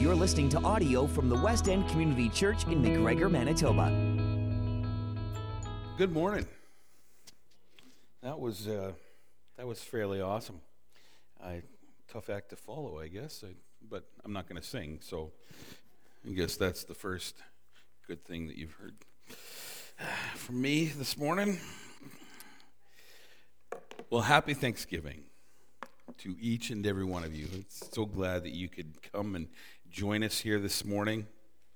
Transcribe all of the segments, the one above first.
You're listening to audio from the West End Community Church in McGregor, Manitoba. Good morning. That was fairly awesome. Tough act to follow, I guess. But I'm not going to sing, so I guess that's the first good thing that you've heard from me this morning. Well, happy Thanksgiving to each and every one of you. I'm so glad that you could come and join us here this morning.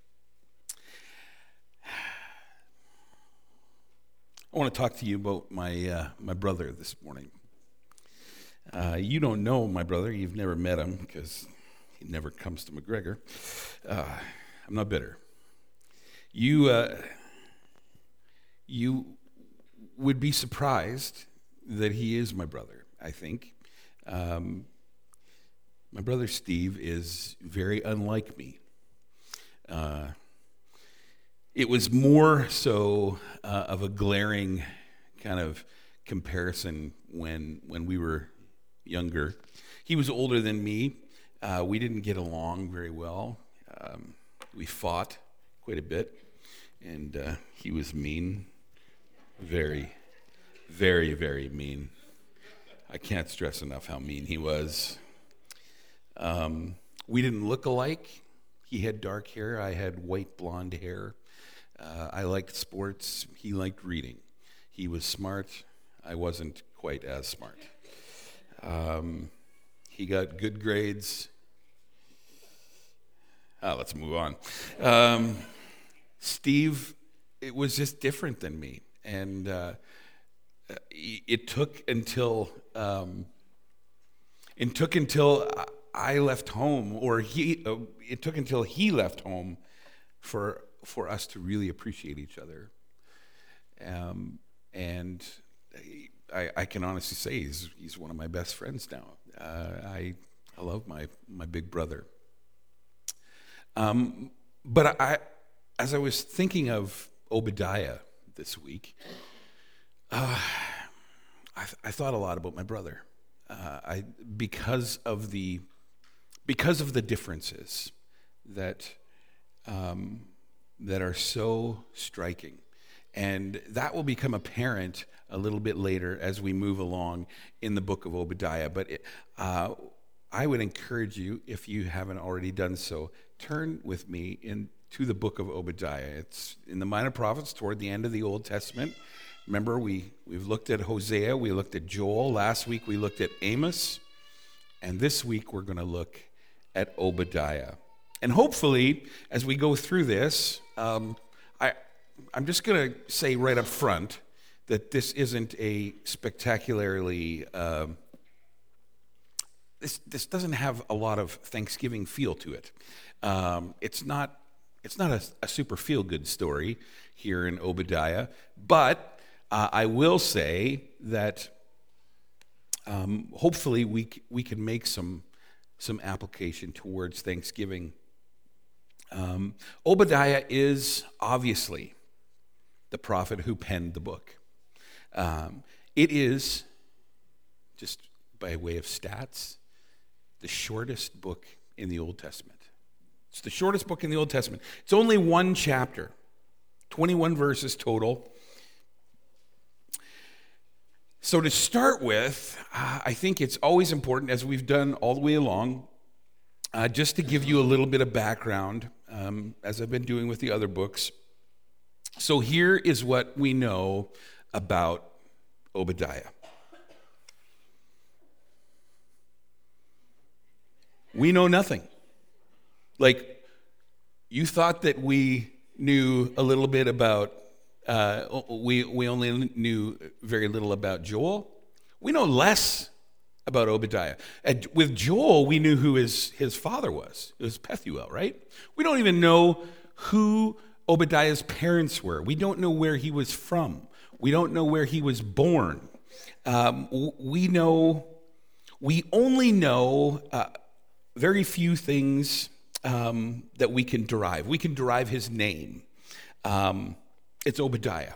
I want to talk to you about my brother this morning. You don't know my brother. You've never met him because he never comes to McGregor. I'm not bitter. You would be surprised that he is my brother, I think. My brother Steve is very unlike me. It was more so of a glaring kind of comparison when we were younger. He was older than me. We didn't get along very well. We fought quite a bit, and he was mean. Very, very, very mean. I can't stress enough how mean he was. We didn't look alike. He had dark hair. I had white blonde hair. I liked sports. He liked reading. He was smart. I wasn't quite as smart. He got good grades. Let's move on. Steve, it was just different than me. And it took until I left home, or it took until he left home for us to really appreciate each other. And I can honestly say he's one of my best friends now. I love my big brother. But as I was thinking of Obadiah this week, I thought a lot about my brother. Because of the differences that are so striking. And that will become apparent a little bit later as we move along in the book of Obadiah. But I would encourage you, if you haven't already done so, turn with me into the book of Obadiah. It's in the Minor Prophets toward the end of the Old Testament. Remember, we've looked at Hosea, we looked at Joel. Last week we looked at Amos. And this week we're going to look at Obadiah. And hopefully, as we go through this, I'm just going to say right up front that this isn't a spectacularly, this doesn't have a lot of Thanksgiving feel to it. It's not a super feel-good story here in Obadiah, but I will say that hopefully we can make some application towards Thanksgiving. Obadiah is obviously the prophet who penned the book. It is, just by way of stats, the shortest book in the Old Testament. It's the shortest book in the Old Testament. It's only one chapter, 21 verses total. So to start with, I think it's always important, as we've done all the way along, just to give you a little bit of background, as I've been doing with the other books. So here is what we know about Obadiah. We know nothing. Like, you thought that we knew a little bit about, we only knew very little about Joel. We know less about Obadiah. With Joel, we knew who his father was. It was Pethuel, right? We don't even know who Obadiah's parents were. We don't know where he was from. We don't know where he was born. We only know very few things that we can derive. We can derive his name. It's Obadiah.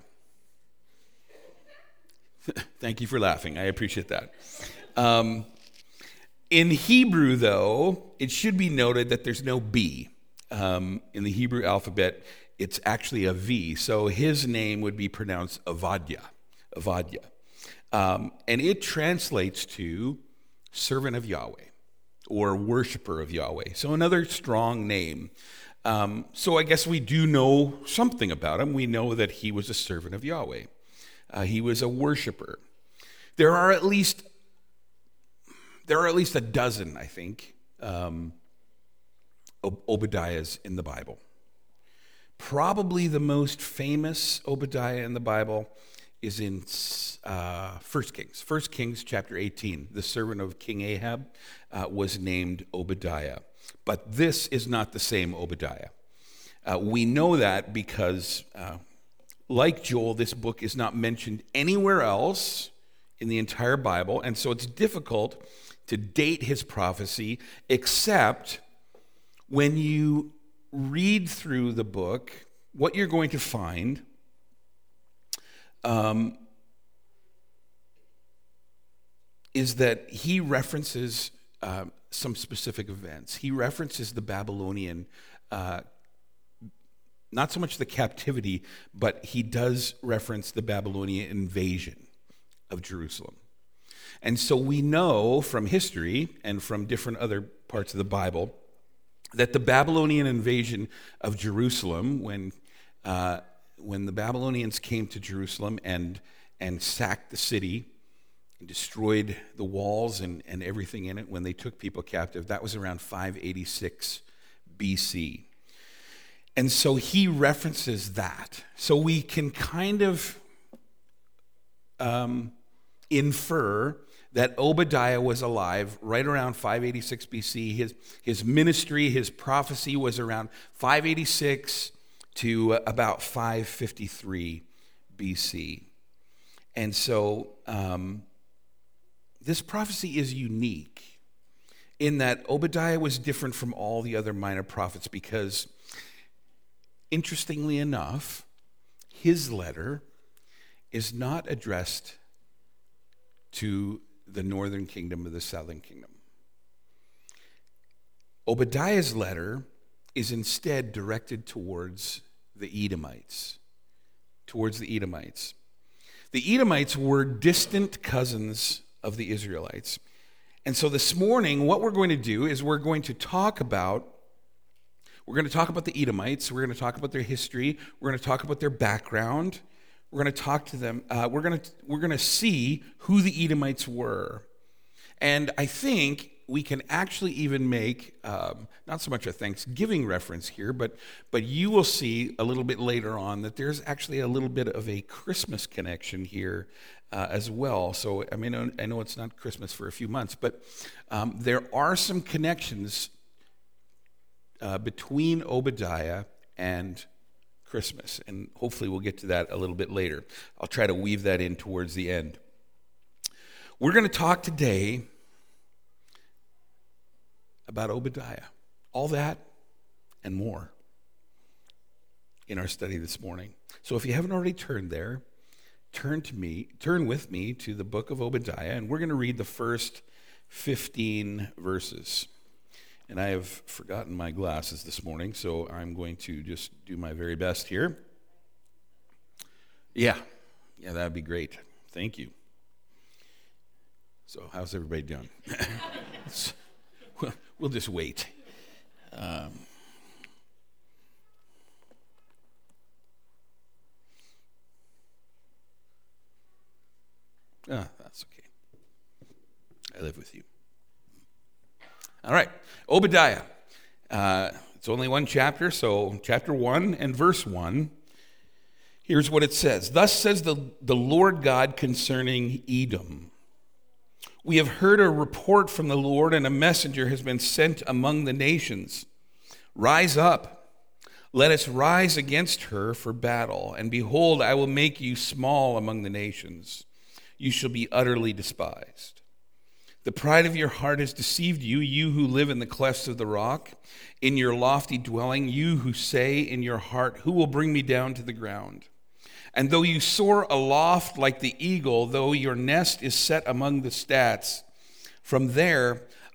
Thank you for laughing. I appreciate that. In Hebrew, though, it should be noted that there's no B. In the Hebrew alphabet, it's actually a V. So his name would be pronounced Avadia. And it translates to servant of Yahweh or worshiper of Yahweh. So another strong name. So I guess we do know something about him. We know that he was a servant of Yahweh. He was a worshiper. There are at least a dozen, I think, Obadiahs in the Bible. Probably the most famous Obadiah in the Bible is in 1 Kings. 1 Kings chapter 18. The servant of King Ahab was named Obadiah. But this is not the same Obadiah. We know that because, like Joel, this book is not mentioned anywhere else in the entire Bible, and so it's difficult to date his prophecy, except when you read through the book, what you're going to find is that he references some specific events. He references the Babylonian, not so much the captivity, but he does reference the Babylonian invasion of Jerusalem. And so we know from history and from different other parts of the Bible that the Babylonian invasion of Jerusalem, when the Babylonians came to Jerusalem and sacked the city and destroyed the walls and everything in it, when they took people captive, that was around 586 BC. And so he references that. So we can kind of infer that Obadiah was alive right around 586 BC. His ministry, his prophecy was around 586 to about 553 BC. And so this prophecy is unique in that Obadiah was different from all the other minor prophets because, interestingly enough, his letter is not addressed to the northern kingdom or the southern kingdom. Obadiah's letter is instead directed towards the Edomites. The Edomites were distant cousins of the Israelites. And so this morning, what we're going to do is we're going to talk about the Edomites. We're going to talk about their history. We're going to talk about their background. We're going to talk to them. We're going to see who the Edomites were. And I think we can actually even make, not so much a Thanksgiving reference here, but you will see a little bit later on that there's actually a little bit of a Christmas connection here as well. So, I mean, I know it's not Christmas for a few months, but there are some connections between Obadiah and Christmas, and hopefully we'll get to that a little bit later. I'll try to weave that in towards the end. We're going to talk today about Obadiah, all that and more in our study this morning. So if you haven't already turned there, turn with me to the book of Obadiah, and we're going to read the first 15 verses. And I have forgotten my glasses this morning, so I'm going to just do my very best here. Yeah, that'd be great. Thank you. So how's everybody doing? We'll just wait. That's okay. I live with you. All right, Obadiah. It's only one chapter, so chapter 1 and verse 1. Here's what it says. Thus says the Lord God concerning Edom. We have heard a report from the Lord, and a messenger has been sent among the nations. Rise up, let us rise against her for battle. And behold, I will make you small among the nations. You shall be utterly despised. The pride of your heart has deceived you, you who live in the clefts of the rock, in your lofty dwelling, you who say in your heart, who will bring me down to the ground? And though you soar aloft like the eagle, though your nest is set among the stats, from there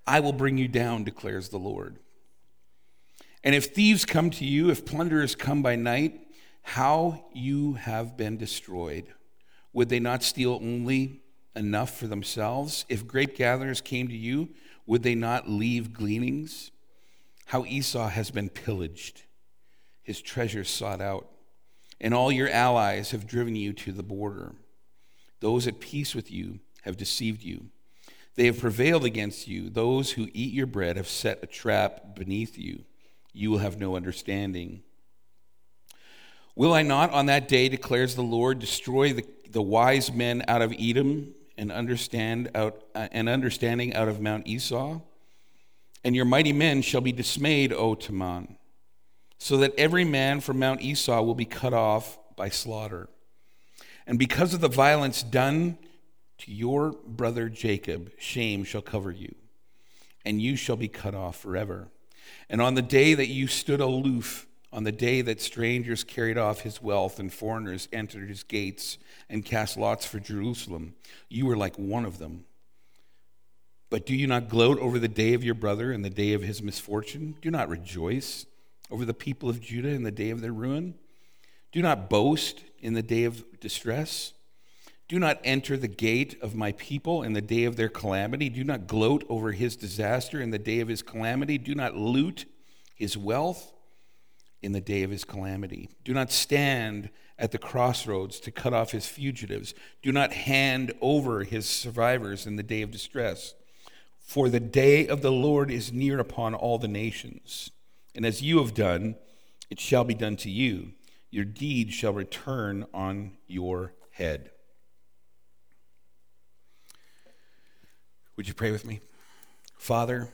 I will bring you down, declares the Lord. And if thieves come to you, if plunderers come by night, how you have been destroyed. Would they not steal only enough for themselves? If grape gatherers came to you, would they not leave gleanings? How Esau has been pillaged, his treasures sought out, and all your allies have driven you to the border. Those at peace with you have deceived you. They have prevailed against you. Those who eat your bread have set a trap beneath you. You will have no understanding. Will I not on that day, declares the Lord, destroy the wise men out of Edom and understanding out of Mount Esau? And your mighty men shall be dismayed, O Teman, so that every man from Mount Esau will be cut off by slaughter. And because of the violence done to your brother Jacob, shame shall cover you, and you shall be cut off forever. And on the day that you stood aloof, on the day that strangers carried off his wealth and foreigners entered his gates and cast lots for Jerusalem, you were like one of them. But do you not gloat over the day of your brother and the day of his misfortune? Do not rejoice over the people of Judah in the day of their ruin. Do not boast in the day of distress. Do not enter the gate of my people in the day of their calamity. Do not gloat over his disaster in the day of his calamity. Do not loot his wealth in the day of his calamity. Do not stand at the crossroads to cut off his fugitives. Do not hand over his survivors in the day of distress. For the day of the Lord is near upon all the nations. And as you have done, it shall be done to you. Your deed shall return on your head. Would you pray with me? Father,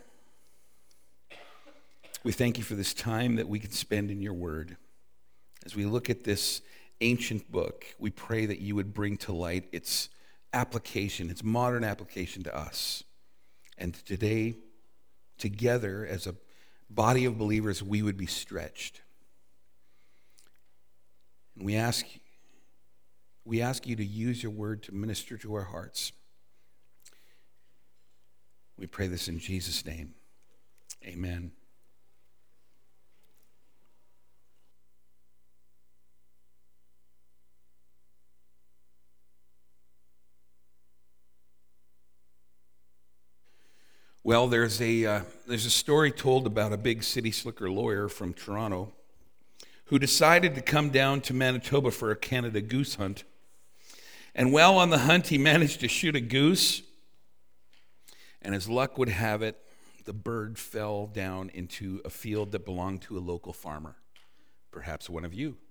we thank you for this time that we can spend in your word. As we look at this ancient book, we pray that you would bring to light its application, its modern application to us. And today, together as a body of believers, we would be stretched. And we ask you to use your word to minister to our hearts. We pray this in Jesus' name. Amen. Well, there's a story told about a big city slicker lawyer from Toronto who decided to come down to Manitoba for a Canada goose hunt. And while on the hunt, he managed to shoot a goose. And as luck would have it, the bird fell down into a field that belonged to a local farmer, perhaps one of you.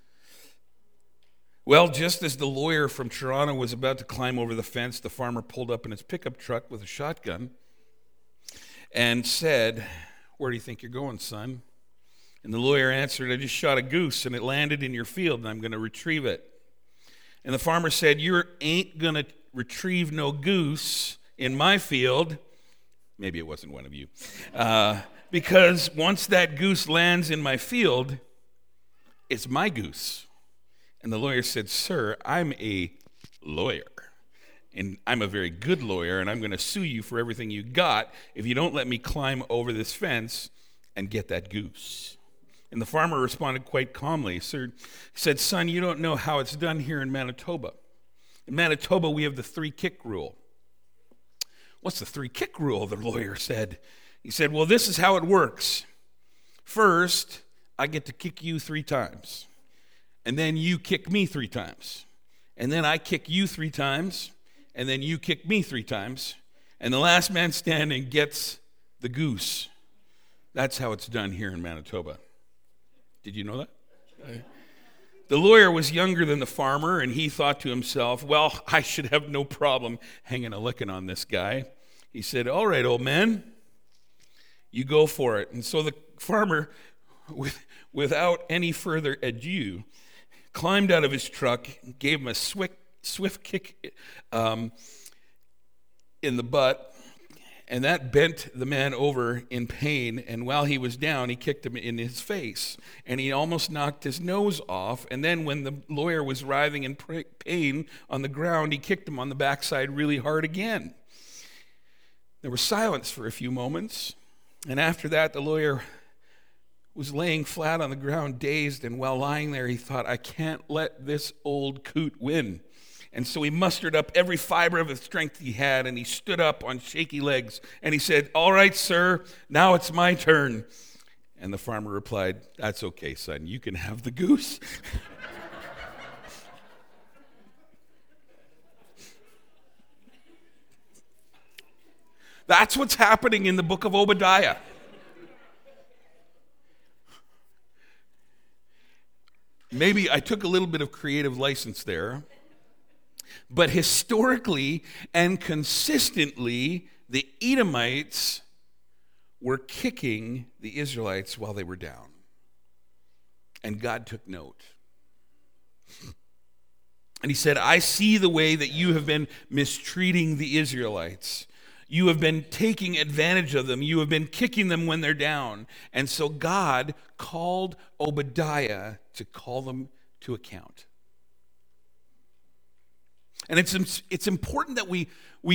Well, just as the lawyer from Toronto was about to climb over the fence, the farmer pulled up in his pickup truck with a shotgun and said, "Where do you think you're going, son?" And the lawyer answered, "I just shot a goose and it landed in your field and I'm going to retrieve it." And the farmer said, "You ain't going to retrieve no goose in my field." Maybe it wasn't one of you. Because once that goose lands in my field, it's my goose. And the lawyer said, "Sir, I'm a lawyer. And I'm a very good lawyer, and I'm going to sue you for everything you got if you don't let me climb over this fence and get that goose." And the farmer responded quite calmly. He said, "Son, you don't know how it's done here in Manitoba. In Manitoba, we have the 3-kick rule." "What's the 3-kick rule?" the lawyer said. He said, "Well, this is how it works. First, I get to kick you 3 times. And then you kick me 3 times. And then I kick you 3 times. And then you kick me 3 times. And the last man standing gets the goose." That's how it's done here in Manitoba. Did you know that? The lawyer was younger than the farmer, and he thought to himself, "Well, I should have no problem hanging a licking on this guy." He said, "All right, old man, you go for it." And so the farmer, without any further ado, climbed out of his truck, gave him a swift kick in the butt, and that bent the man over in pain. And while he was down, he kicked him in his face, and he almost knocked his nose off. And then when the lawyer was writhing in pain on the ground, he kicked him on the backside really hard again. There was silence for a few moments, and after that, the lawyer was laying flat on the ground, dazed, and while lying there, he thought, I can't let this old coot win. And so he mustered up every fiber of the strength he had, and he stood up on shaky legs, and he said, all right, sir, now it's my turn. And the farmer replied, that's okay, son, you can have the goose. That's what's happening in the book of Obadiah. Maybe I took a little bit of creative license there, but historically and consistently, the Edomites were kicking the Israelites while they were down. And God took note. And he said, I see the way that you have been mistreating the Israelites. You have been taking advantage of them. You have been kicking them when they're down. And so God called Obadiah to call them to account. And it's important that we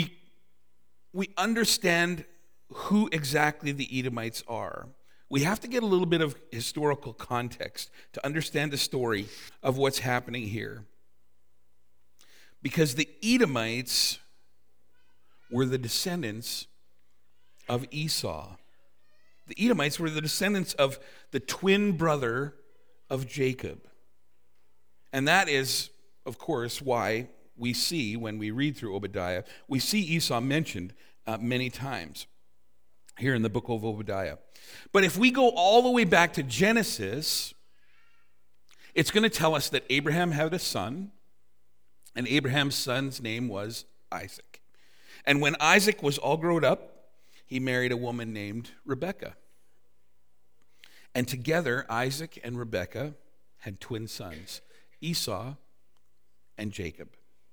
understand who exactly the Edomites are. We have to get a little bit of historical context to understand the story of what's happening here. Because the Edomites were the descendants of Esau. The Edomites were the descendants of the twin brother of Jacob. And that is, of course, why we see, when we read through Obadiah, we see Esau mentioned many times here in the book of Obadiah. But if we go all the way back to Genesis, it's going to tell us that Abraham had a son, and Abraham's son's name was Isaac. And when Isaac was all grown up, he married a woman named Rebekah. And together, Isaac and Rebekah had twin sons, Esau and Jacob.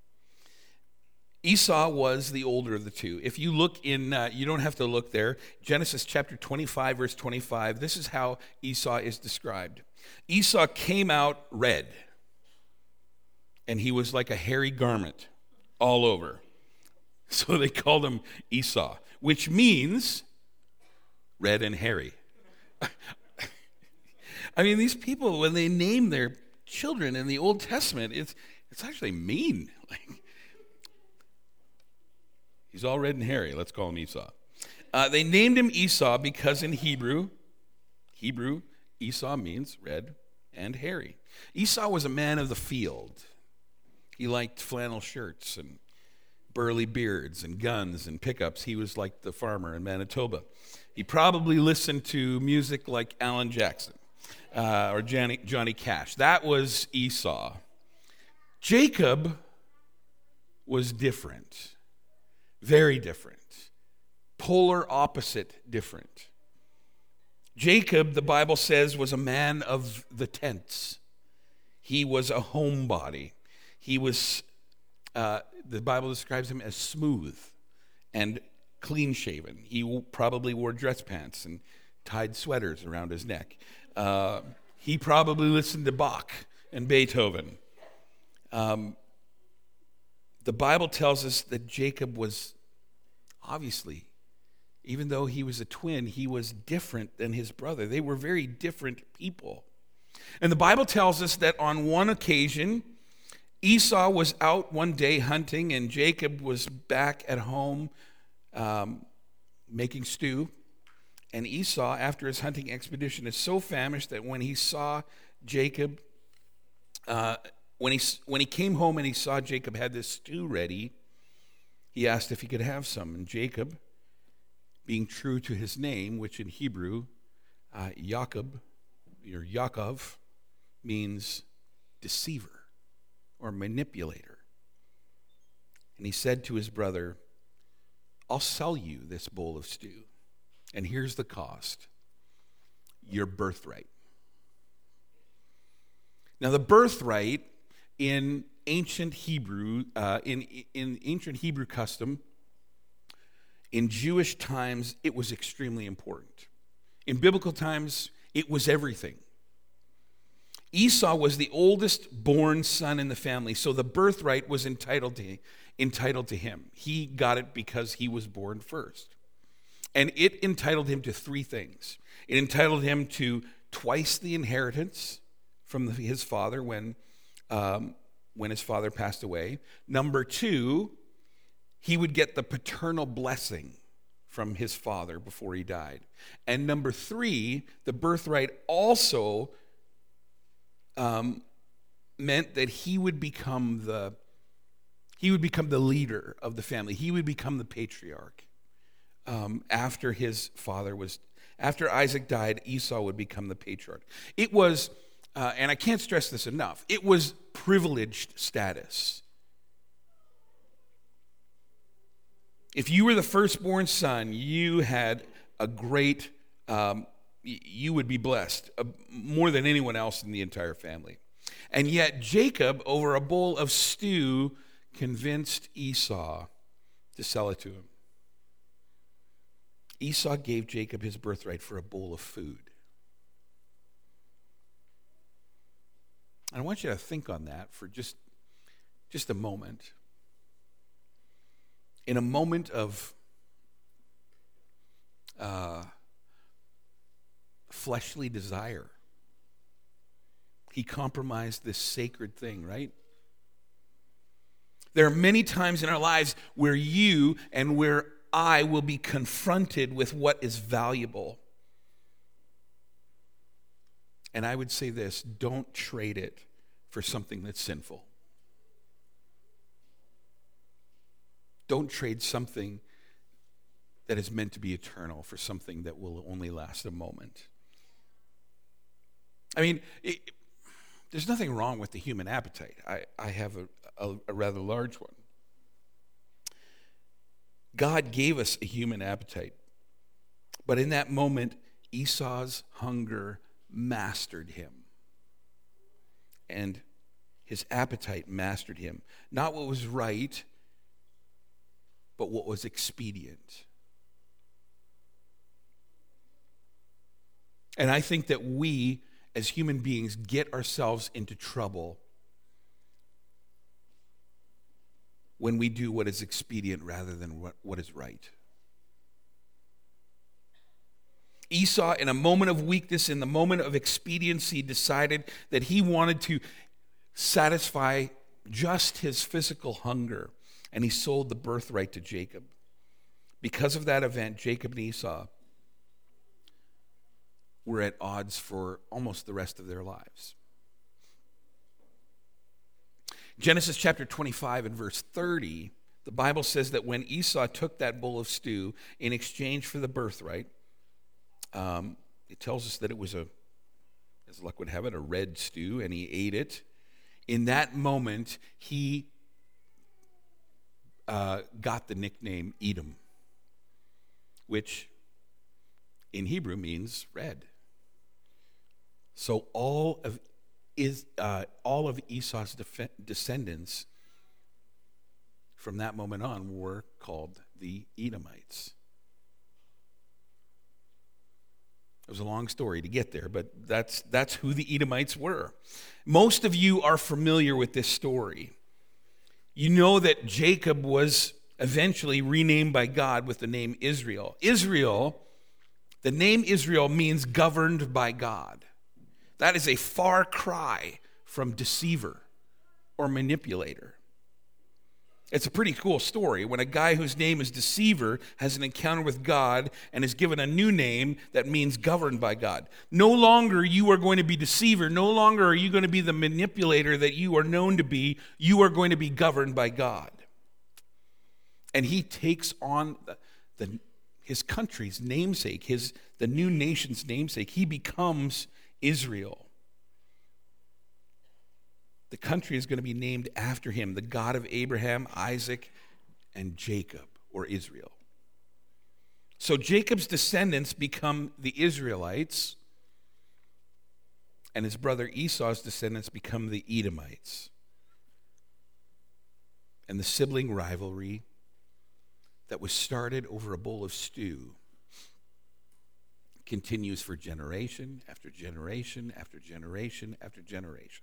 Esau was the older of the two. If you look in, you don't have to look there, Genesis chapter 25, verse 25, this is how Esau is described. Esau came out red, and he was like a hairy garment all over. So they called him Esau, which means red and hairy. I mean, these people, when they name their children in the Old Testament, it's actually mean. Like, he's all red and hairy. Let's call him Esau. They named him Esau because in Hebrew, Esau means red and hairy. Esau was a man of the field. He liked flannel shirts and burly beards and guns and pickups. He was like the farmer in Manitoba. He probably listened to music like Alan Jackson or Johnny Cash. That was Esau. Jacob was different, very different, polar opposite different. Jacob, the Bible says, was a man of the tents. He was a homebody. He was the Bible describes him as smooth and clean-shaven. He probably wore dress pants and tied sweaters around his neck. He probably listened to Bach and Beethoven. The Bible tells us that Jacob was obviously, even though he was a twin, he was different than his brother. They were very different people. And the Bible tells us that on one occasion, Esau was out one day hunting, and Jacob was back at home making stew. And Esau, after his hunting expedition, is so famished that when he saw Jacob, when he came home and he saw Jacob had this stew ready, he asked if he could have some. And Jacob, being true to his name, which in Hebrew, Yaakov means deceiver or manipulator. And he said to his brother, I'll sell you this bowl of stew. And here's the cost: your birthright. Now, the birthright in ancient Hebrew, in ancient Hebrew custom, in Jewish times, it was extremely important. In biblical times, it was everything. Esau was the oldest born son in the family, so the birthright was entitled to him. He got it because he was born first. And it entitled him to three things. It entitled him to twice the inheritance from his father when his father passed away. Number two, he would get the paternal blessing from his father before he died. And number three, the birthright also meant that he would become the leader of the family. He would become the patriarch. After Isaac died, Esau would become the patriarch. It was, and I can't stress this enough, it was privileged status. If you were the firstborn son, you had a great, you would be blessed more than anyone else in the entire family. And yet Jacob, over a bowl of stew, convinced Esau to sell it to him. Esau gave Jacob his birthright for a bowl of food. And I want you to think on that for just a moment. In a moment of fleshly desire, he compromised this sacred thing, right? There are many times in our lives where you and where I will be confronted with what is valuable. And I would say this, don't trade it for something that's sinful. Don't trade something that is meant to be eternal for something that will only last a moment. I mean, there's nothing wrong with the human appetite. I have a rather large one. God gave us a human appetite. But in that moment, Esau's hunger mastered him. And his appetite mastered him. Not what was right, but what was expedient. And I think that we, as human beings, get ourselves into trouble when we do what is expedient rather than what is right. Esau, in a moment of weakness, in the moment of expediency, decided that he wanted to satisfy just his physical hunger, and he sold the birthright to Jacob. Because of that event, Jacob and Esau were at odds for almost the rest of their lives. Genesis chapter 25 and verse 30, the Bible says that when Esau took that bowl of stew in exchange for the birthright, it tells us that it was as luck would have it, a red stew, and he ate it. In that moment, he got the nickname Edom, which in Hebrew means red. So all of Esau's descendants from that moment on were called the Edomites. It was a long story to get there, but that's who the Edomites were. Most of you are familiar with this story. You know that Jacob was eventually renamed by God with the name Israel. The name Israel means governed by God. That is a far cry from deceiver or manipulator. It's a pretty cool story when a guy whose name is Deceiver has an encounter with God and is given a new name that means governed by God. No longer you are going to be deceiver. No longer are you going to be the manipulator that you are known to be. You are going to be governed by God. And he takes on his country's namesake, the new nation's namesake. He becomes Israel. The country is going to be named after him, the God of Abraham, Isaac, and Jacob, or Israel. So Jacob's descendants become the Israelites, and his brother Esau's descendants become the Edomites. And the sibling rivalry that was started over a bowl of stew continues for generation after generation after generation after generation.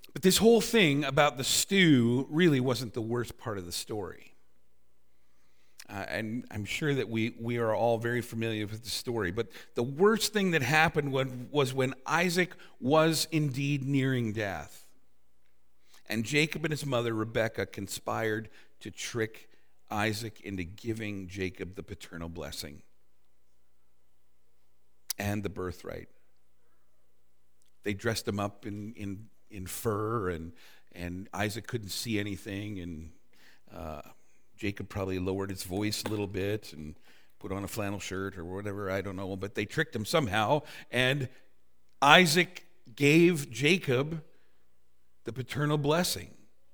But this whole thing about the stew really wasn't the worst part of the story. And I'm sure that we are all very familiar with the story. But the worst thing that happened was when Isaac was indeed nearing death. And Jacob and his mother, Rebekah, conspired to trick Isaac into giving Jacob the paternal blessing and the birthright. They dressed him up in fur, and Isaac couldn't see anything, and Jacob probably lowered his voice a little bit and put on a flannel shirt or whatever, I don't know, but they tricked him somehow, and Isaac gave Jacob the paternal blessing,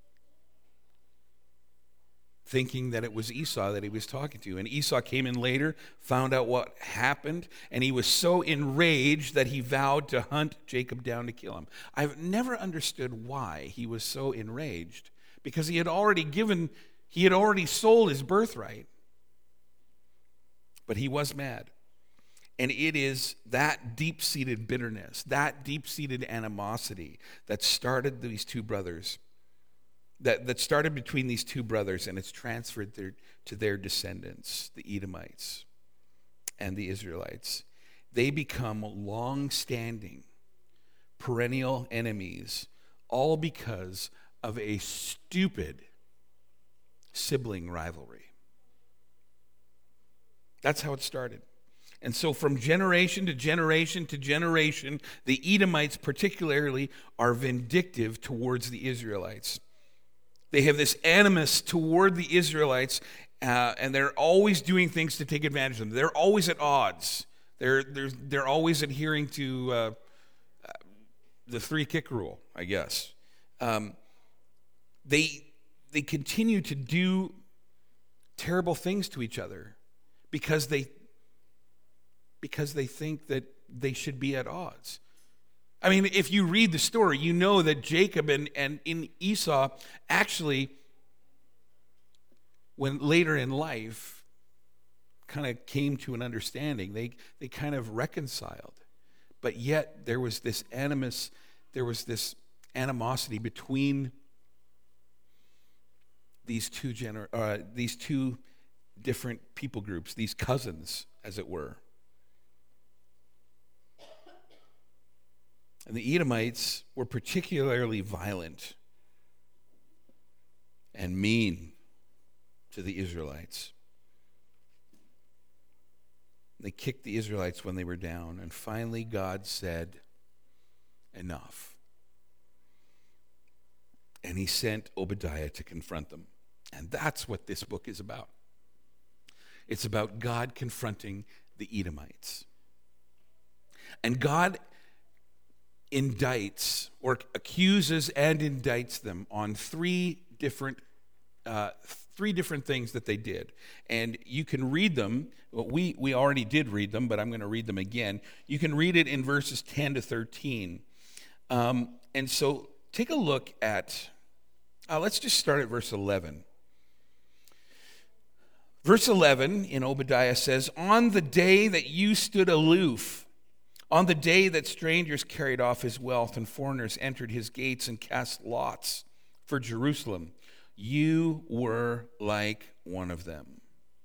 thinking that it was Esau that he was talking to. And Esau came in later, found out what happened, and he was so enraged that he vowed to hunt Jacob down to kill him. I've never understood why he was so enraged, because he had already sold his birthright. But he was mad. And it is that deep-seated bitterness, that deep-seated animosity that started these two brothers, that started between these two brothers, and it's transferred to their descendants, the Edomites and the Israelites. They become long-standing, perennial enemies, all because of a stupid sibling rivalry. That's how it started. And so from generation to generation to generation, the Edomites particularly are vindictive towards the Israelites. They have this animus toward the Israelites, and they're always doing things to take advantage of them. They're always at odds. They're always adhering to the three-kick rule, I guess. They continue to do terrible things to each other because they think that they should be at odds. I mean, if you read the story, you know that Jacob and in Esau actually, when later in life, kind of came to an understanding. They kind of reconciled. But yet there was this animus, there was this animosity between these two different people groups, these cousins, as it were. And the Edomites were particularly violent and mean to the Israelites. They kicked the Israelites when they were down, and finally God said, enough. And he sent Obadiah to confront them. And that's what this book is about. It's about God confronting the Edomites. And God indicts or accuses and indicts them on three different things that they did. And you can read them. We already did read them, but I'm going to read them again. You can read it in verses 10 to 13. And so take a look at, let's just start at verse 11. Verse 11 in Obadiah says, on the day that you stood aloof, on the day that strangers carried off his wealth and foreigners entered his gates and cast lots for Jerusalem, you were like one of them.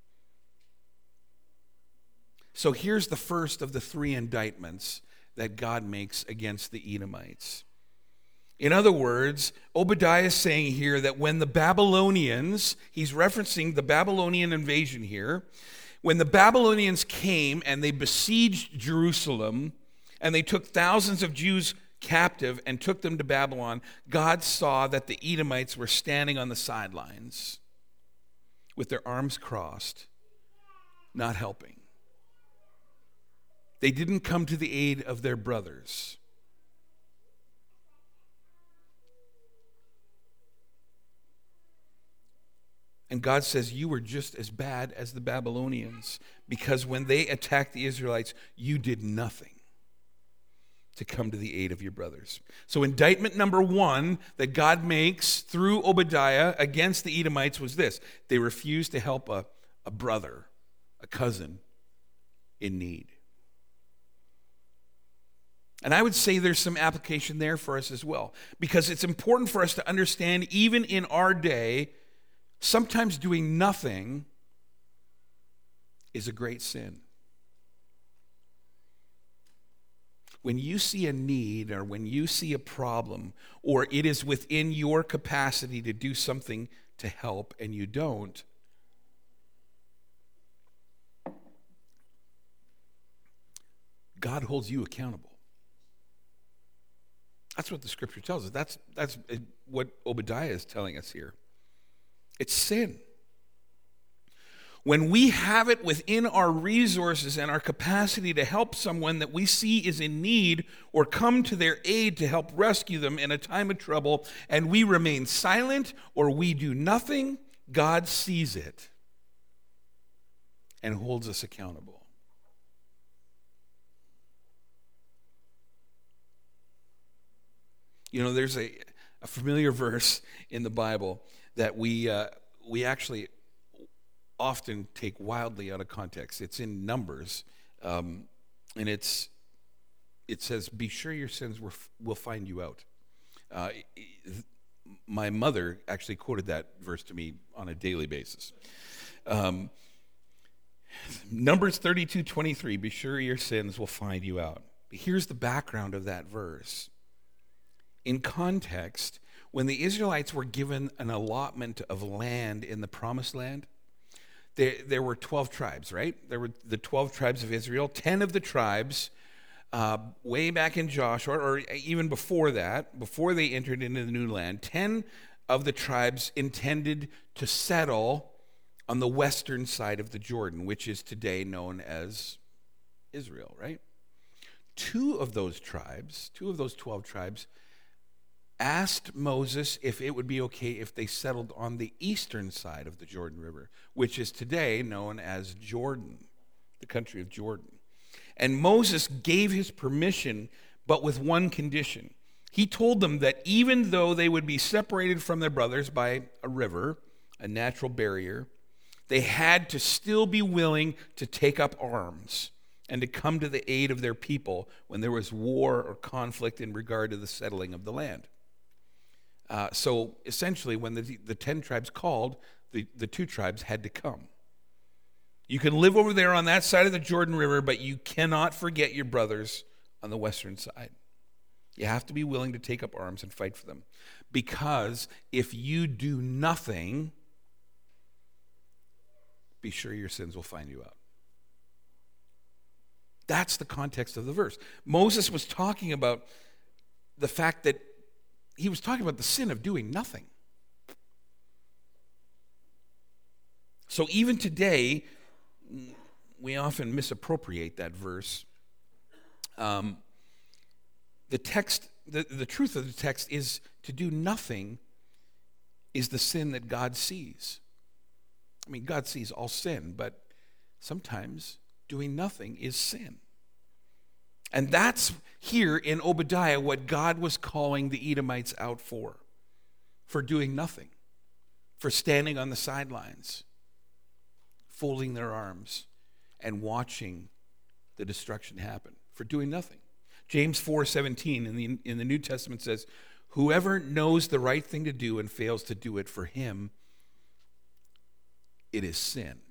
So here's the first of the three indictments that God makes against the Edomites. In other words, Obadiah is saying here that when the Babylonians, he's referencing the Babylonian invasion here, when the Babylonians came and they besieged Jerusalem and they took thousands of Jews captive and took them to Babylon, God saw that the Edomites were standing on the sidelines with their arms crossed, not helping. They didn't come to the aid of their brothers. And God says, you were just as bad as the Babylonians, because when they attacked the Israelites, you did nothing to come to the aid of your brothers. So indictment number one that God makes through Obadiah against the Edomites was this: they refused to help a brother, a cousin in need. And I would say there's some application there for us as well, because it's important for us to understand, even in our day, sometimes doing nothing is a great sin. When you see a need or when you see a problem, or it is within your capacity to do something to help and you don't, God holds you accountable. That's what the scripture tells us. That's what Obadiah is telling us here. It's sin. When we have it within our resources and our capacity to help someone that we see is in need or come to their aid to help rescue them in a time of trouble, and we remain silent or we do nothing, God sees it and holds us accountable. You know, there's a familiar verse in the Bible that we actually often take wildly out of context. It's in Numbers, and it says, "Be sure your sins will find you out." My mother actually quoted that verse to me on a daily basis. Numbers 32:23, "Be sure your sins will find you out." But here's the background of that verse. In context, when the Israelites were given an allotment of land in the Promised Land, there were 12 tribes, right? There were the 12 tribes of Israel. 10 of the tribes, way back in Joshua, or even before that, before they entered into the new land, 10 of the tribes intended to settle on the western side of the Jordan, which is today known as Israel, right? Two of those 12 tribes, asked Moses if it would be okay if they settled on the eastern side of the Jordan River, which is today known as Jordan, the country of Jordan. And Moses gave his permission, but with one condition. He told them that even though they would be separated from their brothers by a river, a natural barrier, they had to still be willing to take up arms and to come to the aid of their people when there was war or conflict in regard to the settling of the land. So essentially, when the 10 tribes called, the 2 tribes had to come. You can live over there on that side of the Jordan River, but you cannot forget your brothers on the western side. You have to be willing to take up arms and fight for them. Because if you do nothing, be sure your sins will find you out. That's the context of the verse. Moses was talking about the fact that he was talking about the sin of doing nothing. So even today, we often misappropriate that verse. The truth of the text is to do nothing is the sin that God sees. I mean, God sees all sin, but sometimes doing nothing is sin. And that's here in Obadiah what God was calling the Edomites out for doing nothing, for standing on the sidelines, folding their arms, and watching the destruction happen, for doing nothing. James 4:17 in the New Testament says, "Whoever knows the right thing to do and fails to do it, for him, it is sin."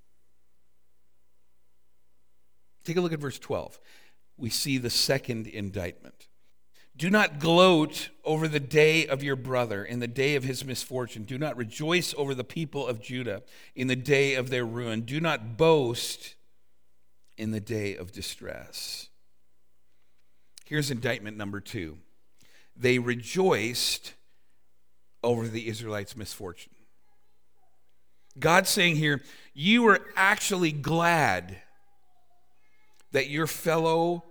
Take a look at verse 12. We see the second indictment. "Do not gloat over the day of your brother in the day of his misfortune. Do not rejoice over the people of Judah in the day of their ruin. Do not boast in the day of distress." Here's indictment number 2. They rejoiced over the Israelites' misfortune. God's saying here, you were actually glad that your fellow,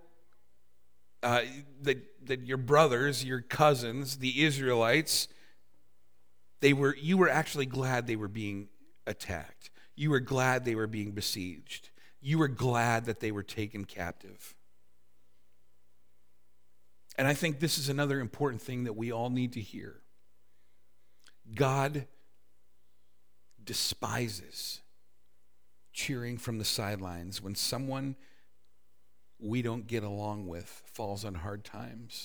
that your brothers, your cousins, the Israelites, you were actually glad they were being attacked. You were glad they were being besieged. You were glad that they were taken captive. And I think this is another important thing that we all need to hear. God despises cheering from the sidelines when someone we don't get along with falls on hard times.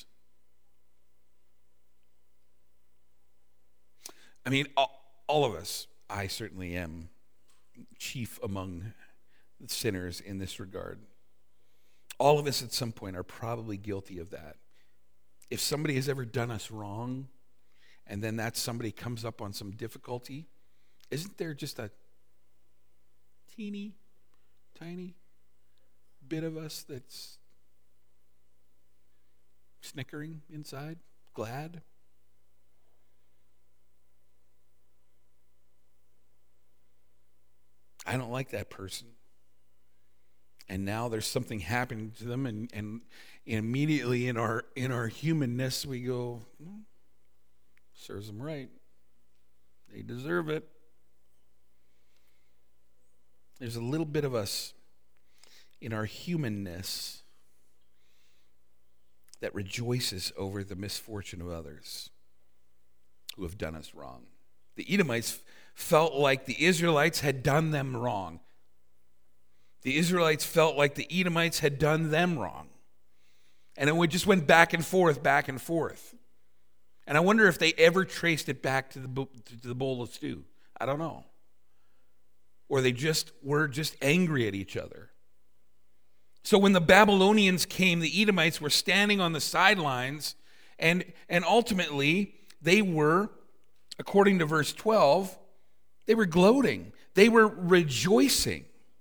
I mean, all of us, I certainly am chief among the sinners in this regard. All of us at some point are probably guilty of that. If somebody has ever done us wrong, and then that somebody comes up on some difficulty, isn't there just a teeny, tiny bit of us that's snickering inside, glad? I don't like that person. And now there's something happening to them, and immediately in our humanness we go, serves them right. They deserve it. There's a little bit of us in our humanness that rejoices over the misfortune of others who have done us wrong. The Edomites felt like the Israelites had done them wrong. The Israelites felt like the Edomites had done them wrong. And it just went back and forth, back and forth. And I wonder if they ever traced it back to the bowl of stew. I don't know. Or they were just angry at each other. So when the Babylonians came, the Edomites were standing on the sidelines, and ultimately they were, according to verse 12, they were gloating. They were rejoicing.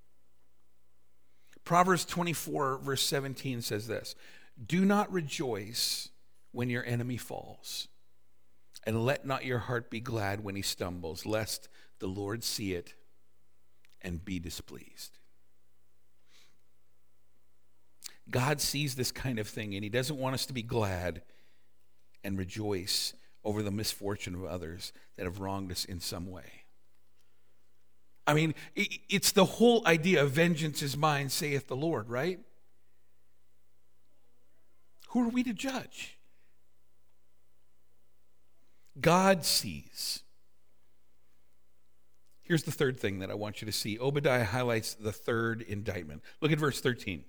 Proverbs 24, verse 17 says this: "Do not rejoice when your enemy falls, and let not your heart be glad when he stumbles, lest the Lord see it and be displeased." God sees this kind of thing, and he doesn't want us to be glad and rejoice over the misfortune of others that have wronged us in some way. I mean, it's the whole idea of vengeance is mine, saith the Lord, right? Who are we to judge? God sees. Here's the third thing that I want you to see. Obadiah highlights the third indictment. Look at verse 13.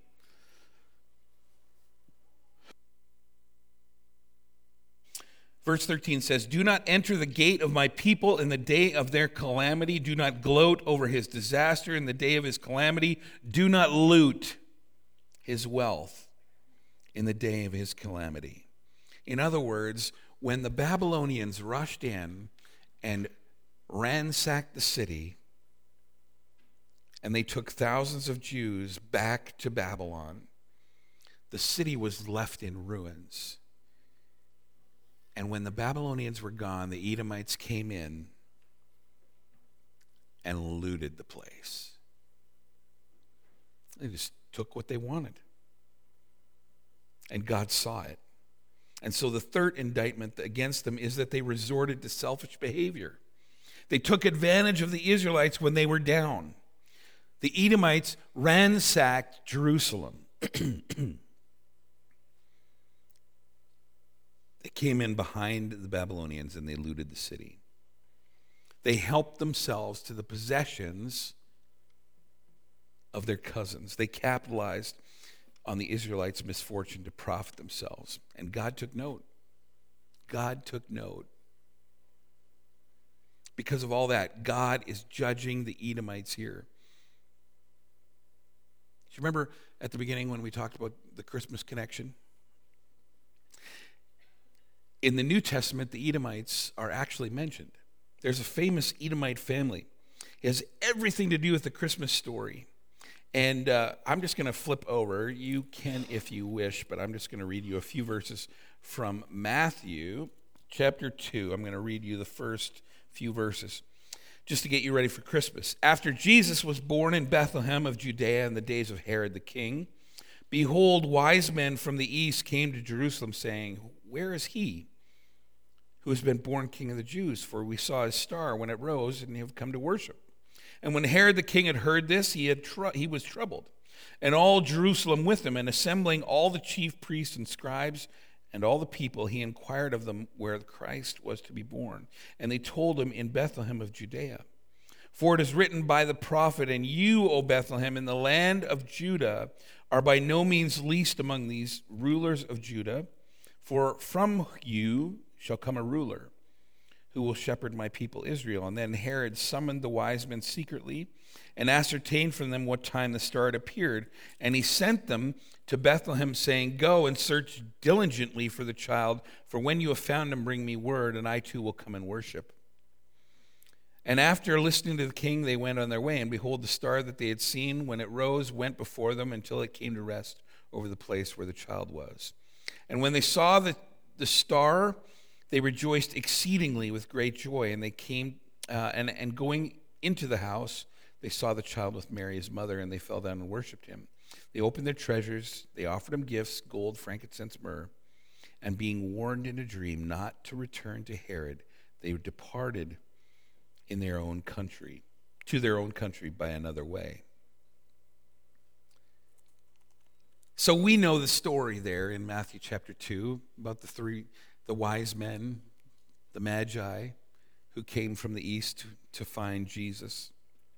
Verse 13 says, "Do not enter the gate of my people in the day of their calamity. Do not gloat over his disaster in the day of his calamity. Do not loot his wealth in the day of his calamity." In other words, when the Babylonians rushed in and ransacked the city, and they took thousands of Jews back to Babylon, the city was left in ruins. And when the Babylonians were gone, the Edomites came in and looted the place. They just took what they wanted. And God saw it. And so the third indictment against them is that they resorted to selfish behavior. They took advantage of the Israelites when they were down. The Edomites ransacked Jerusalem. They came in behind the Babylonians and they looted the city. They helped themselves to the possessions of their cousins. They capitalized on the Israelites' misfortune to profit themselves. And God took note. God took note. Because of all that, God is judging the Edomites here. Do you remember at the beginning when we talked about the Christmas connection? In the New Testament, the Edomites are actually mentioned. There's a famous Edomite family. It has everything to do with the Christmas story. And I'm just going to flip over. You can if you wish, but I'm just going to read you a few verses from Matthew chapter 2. I'm going to read you the first few verses just to get you ready for Christmas. "After Jesus was born in Bethlehem of Judea in the days of Herod the king, behold, wise men from the east came to Jerusalem, saying, 'Where is he who has been born King of the Jews? For we saw his star when it rose, and have come to worship.' And when Herod the king had heard this, he was troubled, and all Jerusalem with him. And assembling all the chief priests and scribes and all the people, he inquired of them where the Christ was to be born. And they told him, 'In Bethlehem of Judea. For it is written by the prophet, and you, O Bethlehem, in the land of Judah, are by no means least among these rulers of Judah, for from you shall come a ruler who will shepherd my people Israel. And then Herod summoned the wise men secretly and ascertained from them what time the star had appeared. And he sent them to Bethlehem, saying, Go and search diligently for the child, for when you have found him, bring me word, and I too will come and worship. And after listening to the king, they went on their way. And behold, the star that they had seen when it rose went before them until it came to rest over the place where the child was. And when they saw the star, they rejoiced exceedingly with great joy. And they came, and going into the house, they saw the child with Mary, his mother, and they fell down and worshipped him. They opened their treasures. They offered him gifts, gold, frankincense, myrrh. And being warned in a dream not to return to Herod, they departed to their own country by another way. So we know the story there in Matthew chapter 2 about the wise men, the magi, who came from the east to find Jesus.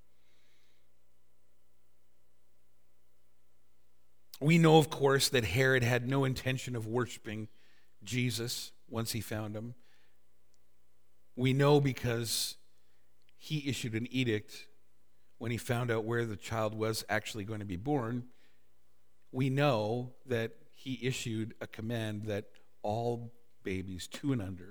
We know, of course, that Herod had no intention of worshiping Jesus once he found him. We know because he issued an edict when he found out where the child was actually going to be born. We know that he issued a command that all babies 2 and under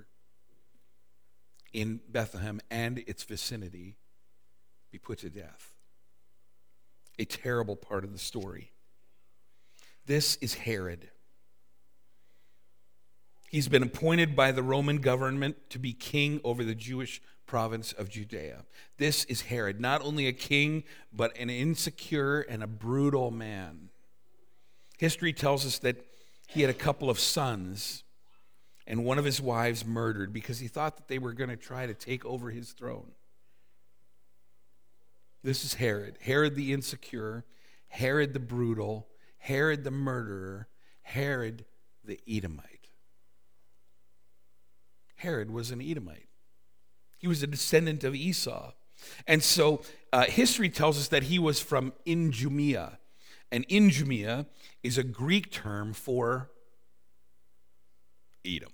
in Bethlehem and its vicinity be put to death. A terrible part of the story. This is Herod. He's been appointed by the Roman government to be king over the Jewish province of Judea. This is Herod, not only a king, but an insecure and a brutal man. History tells us that he had a couple of sons and one of his wives murdered because he thought that they were going to try to take over his throne. This is Herod. Herod the insecure, Herod the brutal, Herod the murderer, Herod the Edomite. Herod was an Edomite. He was a descendant of Esau. And so history tells us that he was from Idumea. And Idumea is a Greek term for Edom.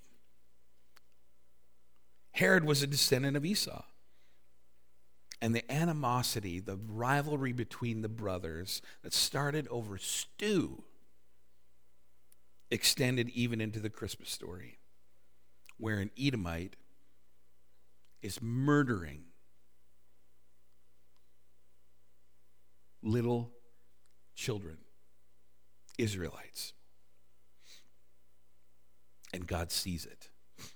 Herod was a descendant of Esau. And the animosity, the rivalry between the brothers that started over stew extended even into the Christmas story, where an Edomite is murdering little children, Israelites. And God sees it.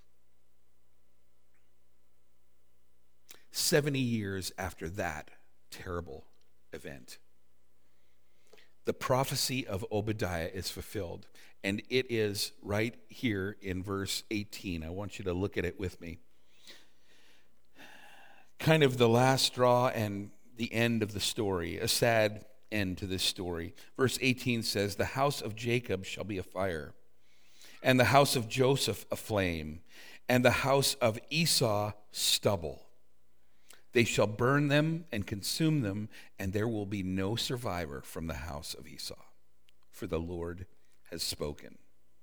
70 years after that terrible event, the prophecy of Obadiah is fulfilled. And it is right here in verse 18. I want you to look at it with me. Kind of the last straw and the end of the story, a sad end to this story. Verse 18 says, The house of Jacob shall be a fire, and the house of Joseph a flame, and the house of Esau stubble. They shall burn them and consume them, and there will be no survivor from the house of Esau, for the Lord has spoken.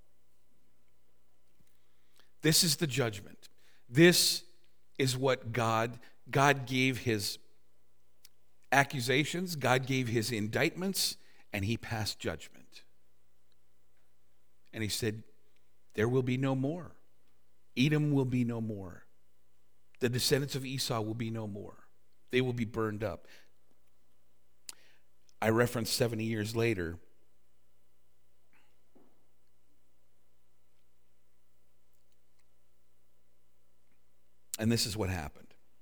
This is the judgment. This is what God gave his accusations, God gave his indictments, and he passed judgment. And he said, there will be no more. Edom will be no more. The descendants of Esau will be no more. They will be burned up. I referenced 70 years later. And this is what happened.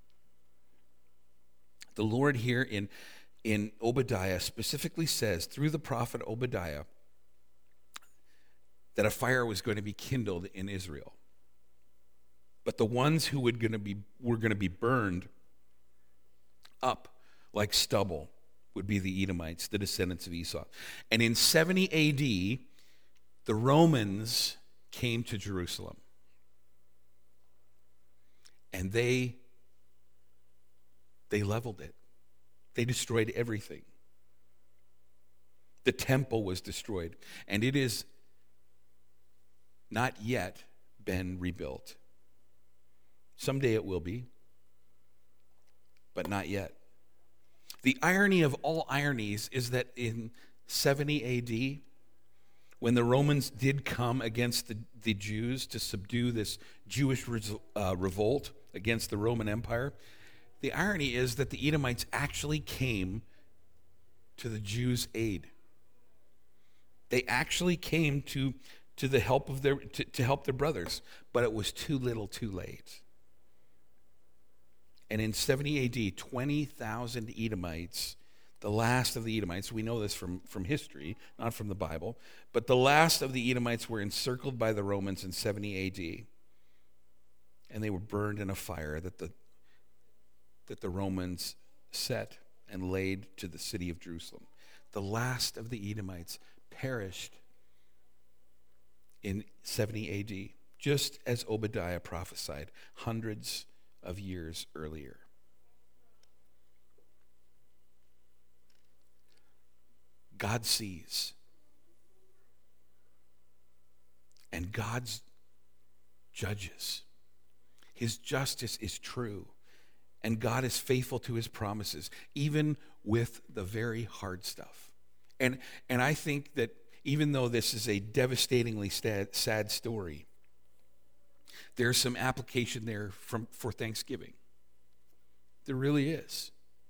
The Lord here in Obadiah specifically says, through the prophet Obadiah, that a fire was going to be kindled in Israel. But the ones who were going to be burned up like stubble would be the Edomites, the descendants of Esau. And in 70 AD, the Romans came to Jerusalem. And they leveled it. They destroyed everything. The temple was destroyed, and it is not yet been rebuilt. Someday it will be, but not yet. The irony of all ironies is that in 70 AD, when the Romans did come against the Jews to subdue this Jewish revolt against the Roman Empire, the irony is that the Edomites actually came to the Jews' aid. They actually came to the help of to help their brothers, but it was too little, too late. And in 70 AD, 20,000 Edomites, the last of the Edomites, we know this from history, not from the Bible, but the last of the Edomites were encircled by the Romans in 70 AD, and they were burned in a fire that the Romans set and laid to the city of Jerusalem. The last of the Edomites perished in 70 AD, just as Obadiah prophesied hundreds of years earlier. God sees, and God judges. His justice is true, and God is faithful to his promises, even with the very hard stuff. And I think that even though this is a devastatingly sad story, there's some application there for Thanksgiving. There really is.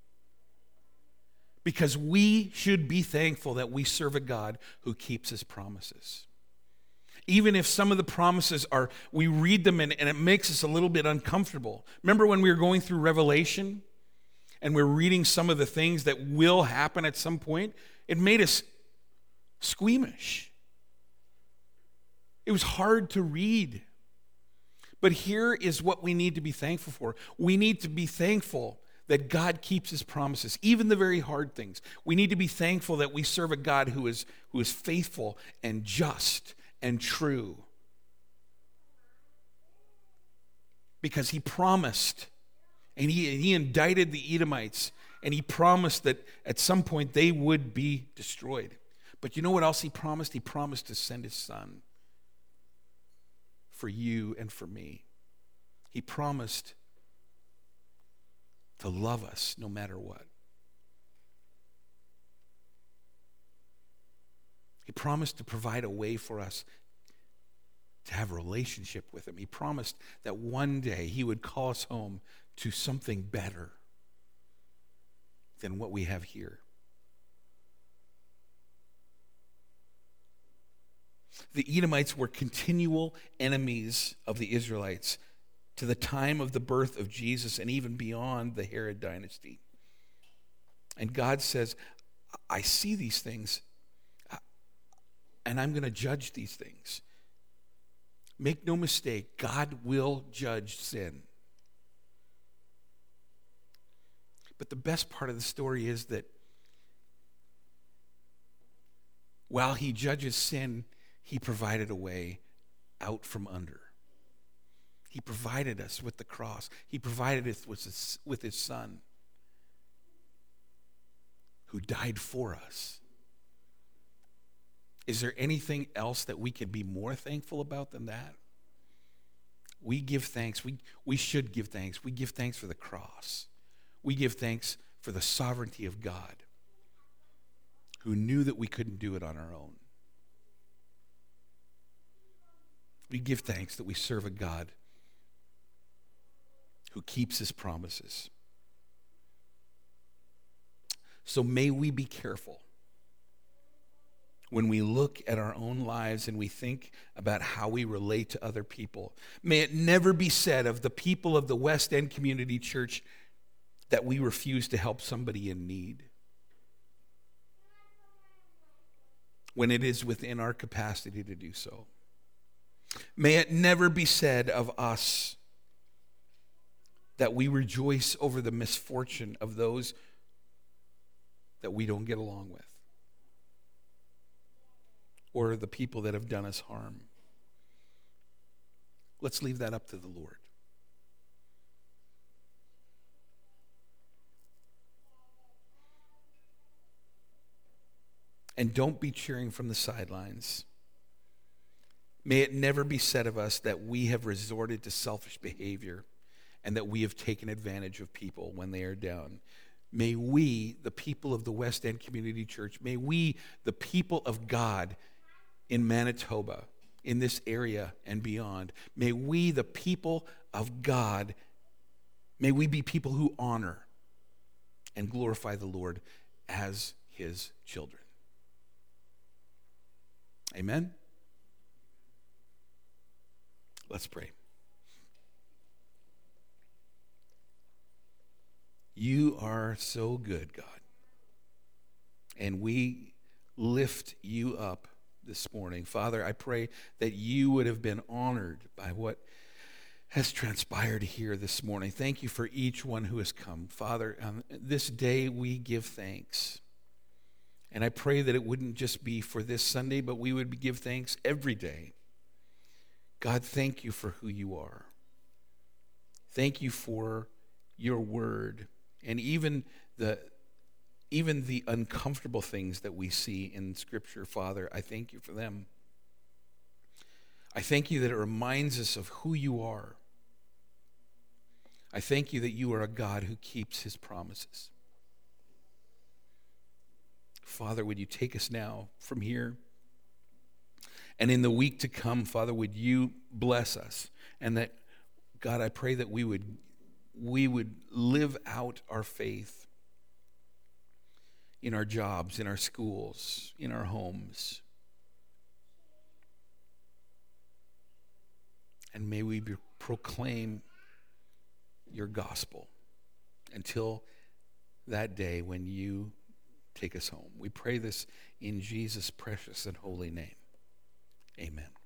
Because we should be thankful that we serve a God who keeps his promises. Even if some of the promises we read them and it makes us a little bit uncomfortable. Remember when we were going through Revelation and we're reading some of the things that will happen at some point? It made us squeamish. It was hard to read. But here is what we need to be thankful for. We need to be thankful that God keeps his promises, even the very hard things. We need to be thankful that we serve a God who is faithful and just and true. Because he promised, and he indicted the Edomites, and he promised that at some point they would be destroyed. But you know what else he promised? He promised to send his son for you and for me. He promised to love us no matter what. He promised to provide a way for us to have a relationship with him. He promised that one day he would call us home to something better than what we have here. The Edomites were continual enemies of the Israelites to the time of the birth of Jesus and even beyond the Herod dynasty. And God says, I see these things, and I'm going to judge these things. Make no mistake, God will judge sin. But the best part of the story is that while he judges sin, he provided a way out from under. He provided us with the cross. He provided us with his son, who died for us. Is there anything else that we could be more thankful about than that? We give thanks. We should give thanks. We give thanks for the cross. We give thanks for the sovereignty of God, who knew that we couldn't do it on our own. We give thanks that we serve a God who keeps his promises. So may we be careful when we look at our own lives and we think about how we relate to other people. May it never be said of the people of the West End Community Church that we refuse to help somebody in need, when it is within our capacity to do so. May it never be said of us that we rejoice over the misfortune of those that we don't get along with, or the people that have done us harm. Let's leave that up to the Lord. And don't be cheering from the sidelines. May it never be said of us that we have resorted to selfish behavior and that we have taken advantage of people when they are down. May we, the people of the West End Community Church, may we, the people of God in Manitoba, in this area and beyond, may we, the people of God, may we be people who honor and glorify the Lord as his children. Amen? Let's pray. You are so good, God. And we lift you up this morning. Father, I pray that you would have been honored by what has transpired here this morning. Thank you for each one who has come. Father, on this day we give thanks. And I pray that it wouldn't just be for this Sunday, but we would give thanks every day. God, thank you for who you are. Thank you for your word. And even the uncomfortable things that we see in Scripture, Father, I thank you for them. I thank you that it reminds us of who you are. I thank you that you are a God who keeps his promises. Father, would you take us now from here? And in the week to come, Father, would you bless us? And that, God, I pray that we would live out our faith in our jobs, in our schools, in our homes. And may we proclaim your gospel until that day when you take us home. We pray this in Jesus' precious and holy name. Amen.